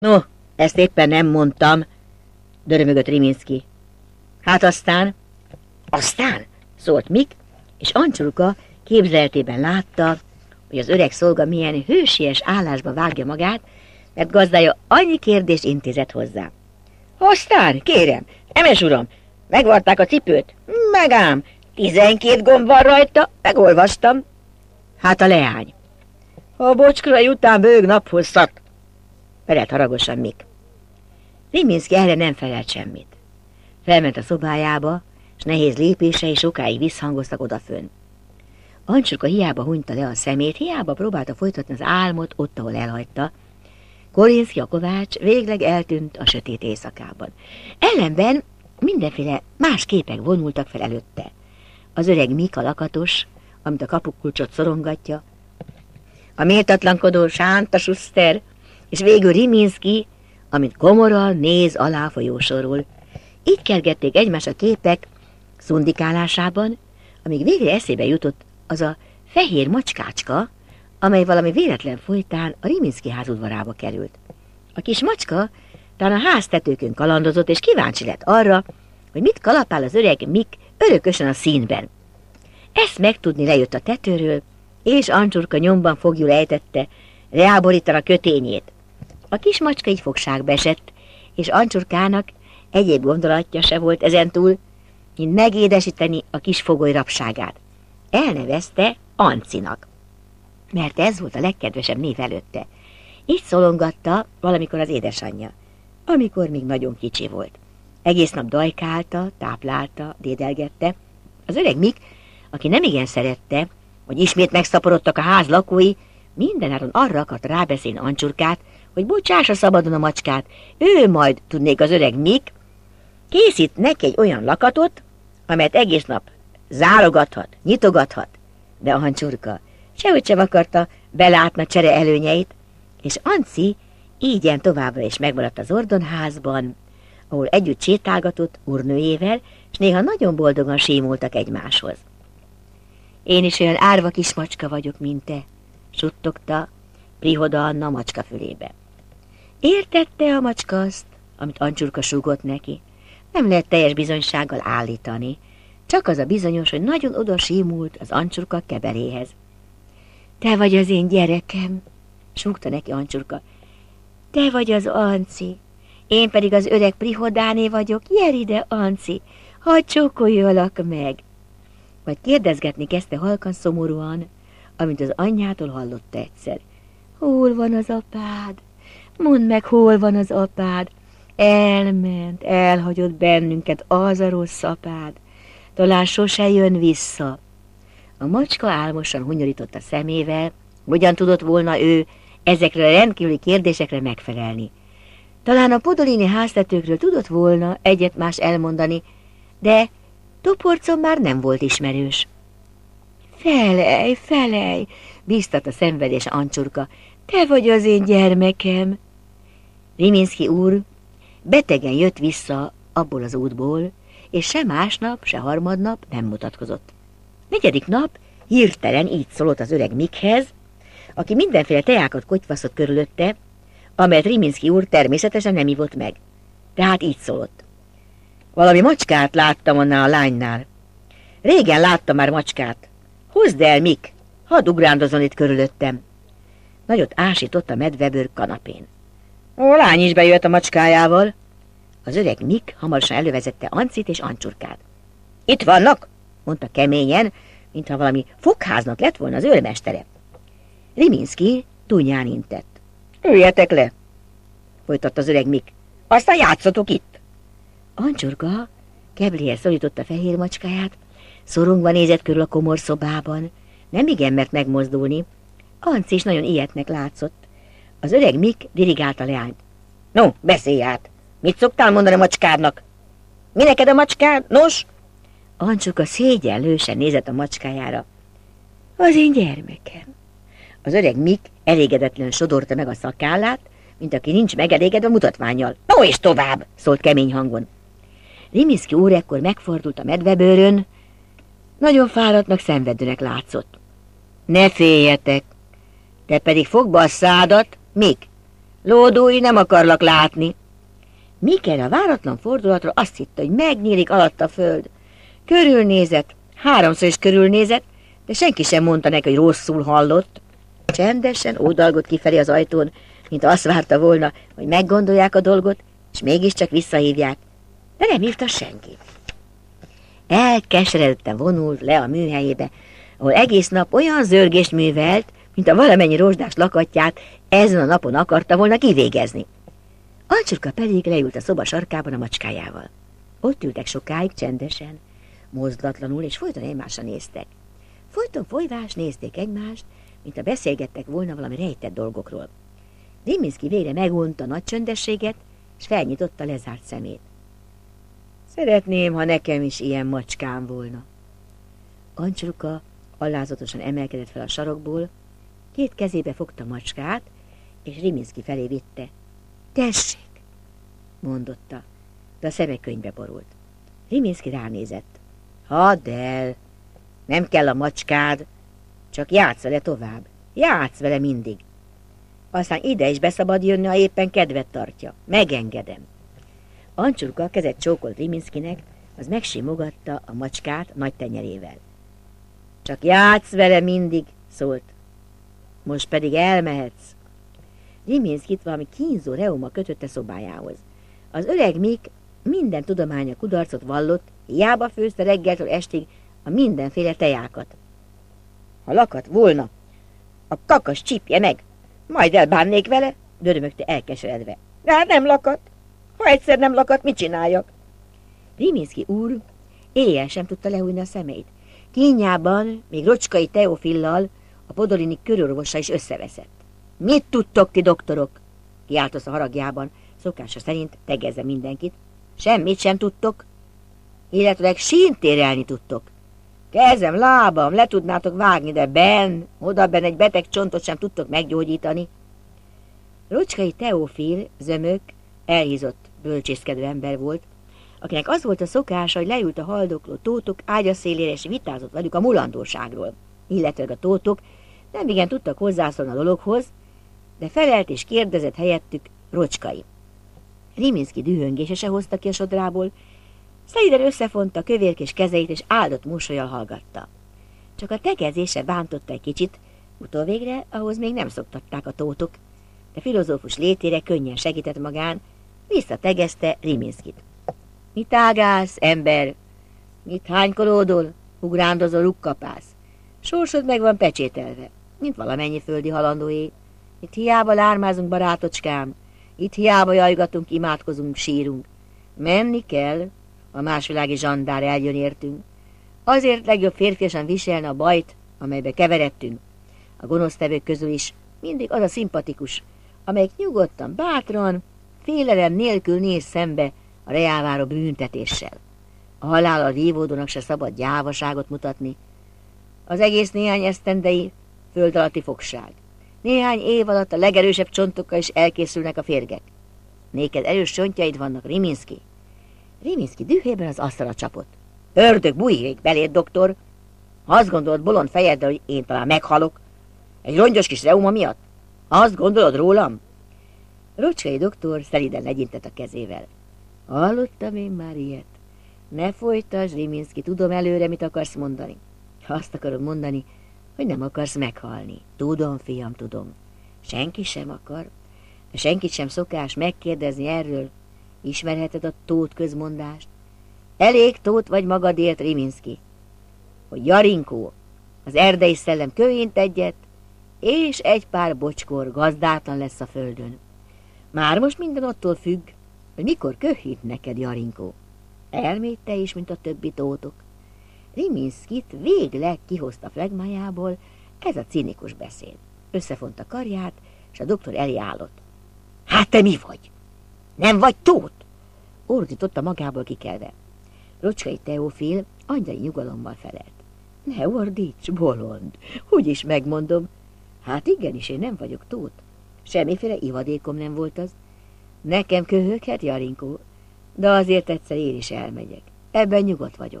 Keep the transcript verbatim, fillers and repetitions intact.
No, ezt éppen nem mondtam, dörömögött Riminszki. Hát aztán? Aztán? Szólt Mik, és Ancsurka képzeletében látta, hogy az öreg szolga milyen hősies állásba vágja magát, mert gazdája annyi kérdést intézett hozzá. Aztán, kérem, emes uram, megvarták a cipőt? Megám, tizenkét gomb van rajta, megolvastam. Hát a leány. A bocskrai után bőg naphosszat, felelt haragosan Mik. Riminszki erre nem felelt semmit. Felment a szobájába, s nehéz lépései sokáig visszhangoztak odafönn. Ancsurka hiába hunyta le a szemét, hiába próbálta folytatni az álmot ott, ahol elhagyta. Korinszki a kovács végleg eltűnt a sötét éjszakában. Ellenben mindenféle más képek vonultak fel előtte. Az öreg Mik a lakatos, amit a kapukulcsot szorongatja, a méltatlankodó Sánta Schuster, és végül Riminszki, amit komoran néz alá folyósorul. Így kergették egymás a képek szundikálásában, amíg végre eszébe jutott az a fehér macskácska, amely valami véletlen folytán a Riminszki ház udvarába került. A kis macska talán a háztetőkön kalandozott, és kíváncsi lett arra, hogy mit kalapál az öreg Mik örökösen a színben. Ezt megtudni lejött a tetőről, és Ancsurka nyomban foglyul ejtette, reáborítani a kötényét. A kis macska így fogságba esett, és Ancsurkának egyéb gondolatja se volt ezentúl, mint megédesíteni a kis fogoly rabságát. Elnevezte Ancinak, mert ez volt a legkedvesebb név előtte. Így szolongatta valamikor az édesanyja, amikor még nagyon kicsi volt. Egész nap dajkálta, táplálta, dédelgette. Az öreg Mik, aki nemigen szerette, hogy ismét megszaporodtak a ház lakói, mindenáron arra akart rábeszélni Ancsurkát, hogy bocsássa szabadon a macskát, ő majd, tudnék az öreg Mik, készít neki egy olyan lakatot, amelyet egész nap zárogathat, nyitogathat, de Ancsurka sehogy sem akarta belátni a csere előnyeit, és Anci ígyen továbbra is megmaradt az Ordonházban, ahol együtt sétálgatott úrnőjével, és néha nagyon boldogan símultak egymáshoz. Én is olyan árva kis macska vagyok, mint te, suttogta Prihoda Anna a macska fülébe. Értette a macska azt, amit Ancsurka súgott neki? Nem lehet teljes bizonysággal állítani, csak az a bizonyos, hogy nagyon oda símult az Ancsurka kebeléhez. Te vagy az én gyerekem, súgta neki Ancsurka. Te vagy az Anci, én pedig az öreg Prihodáné vagyok, gyere ide, Anci, hadd csókoljalak meg. Majd kérdezgetni kezdte halkan szomorúan, amint az anyjától hallotta egyszer. Hol van az apád? Mondd meg, hol van az apád? Elment, elhagyott bennünket az a rossz apád. Talán sose jön vissza. A macska álmosan hunyorított a szemével, hogyan tudott volna ő ezekre a rendkívüli kérdésekre megfelelni. Talán a podolini háztetőkről tudott volna egyet-más elmondani, de Toporcon már nem volt ismerős. Felej, felej, bíztat a szenvedés Ancsurka, te vagy az én gyermekem. Riminszki úr betegen jött vissza abból az útból, és se másnap, se harmadnap nem mutatkozott. Negyedik nap hirtelen így szólt az öreg Mikhez, aki mindenféle teákat kotyvaszott körülötte, amelyet Riminszki úr természetesen nem ivott meg. Tehát így szólott. Valami macskát láttam annál a lánynál. Régen láttam már macskát. Hozd el, Mik, hadd ugrándozon itt körülöttem. Nagyot ásított a medvebőr kanapén. A lány is bejött a macskájával. Az öreg Mik hamarosan elővezette Ancit és Ancsurkát. Itt vannak, mondta keményen, mintha valami fogháznak lett volna az őrmestere. Riminszki túnyán intett. Üljetek le, folytatta az öreg Mik. Aztán játszatok itt. Ancsurka kebléhez szorította fehér macskáját, szorongva nézett körül a komor szobában, nem igen mert megmozdulni. Anci is nagyon ilyetnek látszott. Az öreg Mik dirigálta leányt. No, beszélj át! Mit szoktál mondani a macskádnak? Mi neked a macskád? Nos? Ancsurka szégyenlősen nézett a macskájára. Az én gyermekem. Az öreg Mik elégedetlenül sodorta meg a szakállát, mint aki nincs megelégedve a mutatvánnyal. No és tovább, szólt kemény hangon. Riminszki úr ekkor megfordult a medvebőrön, nagyon fáradtnak, szenvedőnek látszott. Ne féljetek, te pedig fogd be a szádat, Mik, Lódulj, nem akarlak látni. Mikkel a váratlan fordulatra azt hitte, hogy megnyílik alatt a föld. Körülnézett, háromszor is körülnézett, de senki sem mondta neki, hogy rosszul hallott. Csendesen ódalgott kifelé az ajtón, mint azt várta volna, hogy meggondolják a dolgot, és mégiscsak visszahívják, de nem hívta senki. Elkeseredetten vonult le a műhelyébe, ahol egész nap olyan zörgést művelt, mint a valamennyi rozsdás lakatját ezen a napon akarta volna kivégezni. Ancsurka pedig leült a szoba sarkában a macskájával. Ott ültek sokáig csendesen, mozdulatlanul, és folyton egymásra néztek. Folyton folyvás nézték egymást, mint a beszélgettek volna valami rejtett dolgokról. Riminszky végre megunta a nagy csöndességet, és felnyitotta lezárt szemét. Szeretném, ha nekem is ilyen macskám volna. Ancsurka alázatosan emelkedett fel a sarokból, két kezébe fogta macskát, és Riminszky felé vitte. Tessék, mondotta, de a szeme könyvbe borult. Riminszky ránézett. Hadd el, nem kell a macskád, csak játsz vele tovább, játsz vele mindig. Aztán ide is beszabad jönni, ha éppen kedvet tartja. Megengedem. Ancsurka kezet csókolt Riminszkynek, az megsimogatta a macskát nagy tenyerével. Csak játsz vele mindig, szólt. Most pedig elmehetsz. Riminszkyt valami kínzó reuma kötötte szobájához. Az öreg Mik minden tudománya kudarcot vallott, hiába főzte reggeltől estig a mindenféle tejákat. Ha lakat volna, a kakas csípje meg, majd elbánnék vele, dörömögte elkeseredve. De hát nem lakat. Ha egyszer nem lakat, mit csináljak? Riminszky úr éjjel sem tudta lehújni a szemét. Kínjában még Rocskai Teofillal, a Podolini körorvosa is összeveszett. Mit tudtok ti, doktorok? Kiáltott a haragjában, szokása szerint tegezze mindenkit. Semmit sem tudtok, illetőleg síntérelni tudtok. Kezem, lábam, le tudnátok vágni, de benn, oda benn egy beteg csontot sem tudtok meggyógyítani. Rocskai Teofil, zömök, elhízott, bölcsészkedő ember volt, akinek az volt a szokása, hogy leült a haldokló tótok ágya szélére, és vitázott velük a mulandóságról, illetve a tótok nem igen tudtak hozzászólni a dologhoz, de felelt és kérdezett helyettük Rocskai. Riminszky dühöngése se hozta ki a sodrából, szeliden összefonta kövérkés kezeit, és áldott mosollyal hallgatta. Csak a tegezése bántotta egy kicsit, utóvégre ahhoz még nem szoktatták a tótok, de filozófus létére könnyen segített magán, visszategezte Riminszkyt. Mit ágálsz, ember? Mit hánykolódol, ugrándozó rukkapász? Sorsod meg van pecsételve, mint valamennyi földi halandóé. Itt hiába lármázunk, barátocskám, itt hiába jajgatunk, imádkozunk, sírunk. Menni kell, a másvilági zsandár eljön értünk. Azért legjobb férfiasan viselne a bajt, amelybe keveredtünk. A gonosztevők közül is mindig az a szimpatikus, amelyik nyugodtan, bátran, félelem nélkül néz szembe a reáváró büntetéssel. A halállal vívódónak se szabad gyávaságot mutatni. Az egész néhány esztendei föld alatti fogság. Néhány év alatt a legerősebb csontokkal is elkészülnek a férgek. Néked erős csontjaid vannak, Riminszky. Riminszky dühében az asztalra csapott. Ördög bujjék beléd, doktor! Azt gondolod bolond fejeddel, hogy én talán meghalok? Egy rongyos kis reuma miatt? Azt gondolod rólam? Rocskai doktor szeliden legyintett a kezével. Hallottam én már ilyet. Ne folytasd, Riminszky, tudom előre, mit akarsz mondani. Azt akarod mondani, hogy nem akarsz meghalni. Tudom, fiam, tudom. Senki sem akar, de senkit sem szokás megkérdezni erről. Ismerheted a tót közmondást? Elég tót vagy magadért, Riminszky, hogy Jarinkó, az erdei szellem kövént egyet, és egy pár bocskor gazdátlan lesz a földön. Már most minden attól függ, hogy mikor köhít neked Jarinkó. Elmégy te is, mint a többi tótok. Riminszkyt végleg kihozta flegmájából ez a cinikus beszéd. Összefonta karját, és a doktor elé állott. Hát te mi vagy? Nem vagy tót? Ordította magából kikelve. Rocskai Teofil angyali nyugalommal felelt. Ne ordíts, bolond, hogy is megmondom. Hát igenis, én nem vagyok tót. Semmiféle ivadékom nem volt az. Nekem köhöghet Jarinkó, de azért egyszer én is elmegyek. Ebben nyugodt vagyok.